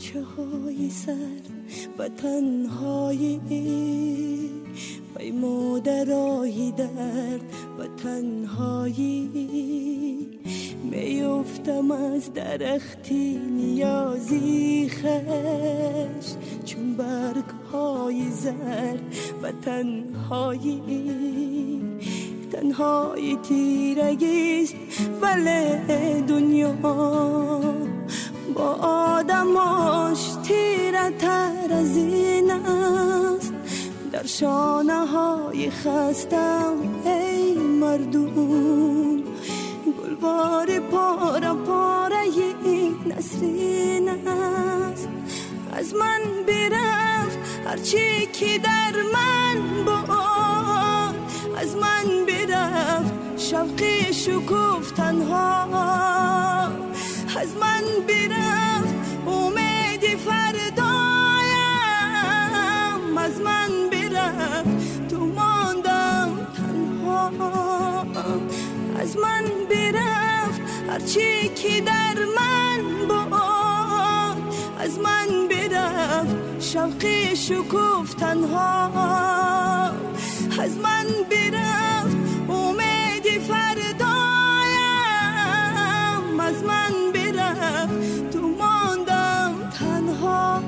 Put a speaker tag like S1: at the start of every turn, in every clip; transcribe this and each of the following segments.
S1: کوچه های سر و تنهایی پیمودرایی درد و تنهایی میفتم از درختی نیازی خش چون برگ های زرد و تنهایی تنهایی تیرگیست ولی دنیا با آدماش تیره تر از این است در شانه های خستم ای مردم گلبار پاره پاره نسرین است از من برفت هرچی که در من بود از من برفت شوقی شکوف تنها از من برفت امید فردایم از من برفت تو ماندم تنها از من برفت هرچی که در من بود از من برفت شوقی شکوف تنها از من برفت امید فردایم از من برفت تو ماندم تنها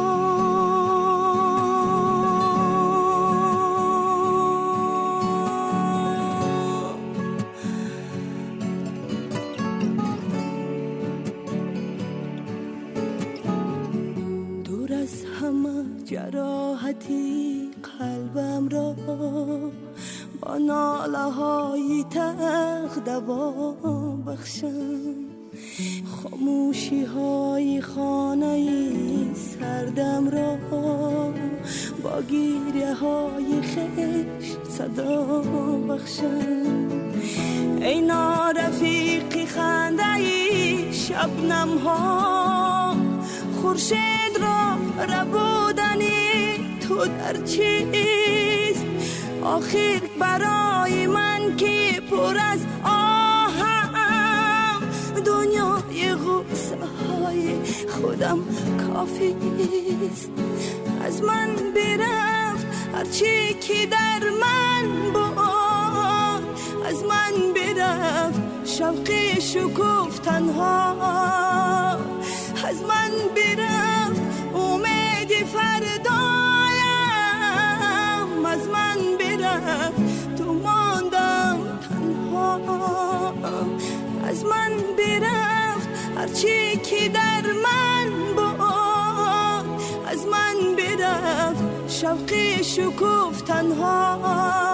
S1: دور از همه جراحتی قلبم را با ناله های تلخ دوا بخشم خاموشی های خانه سردم را با گیره های خشت صدا بخشم ای نارفیقی خنده شبنم ها خورشید را ربودنی تو در چیست آخر برای من که پر از آهم دنیای غصه های خودم کافی است از من برفت هرچی که در من بود از من برفت شوقی شکوف تنها از من برفت امید فردایم از من برفت تو ماندم تنها از من برفت هرچی که در من بود از من برفت شوقی شکوف تنها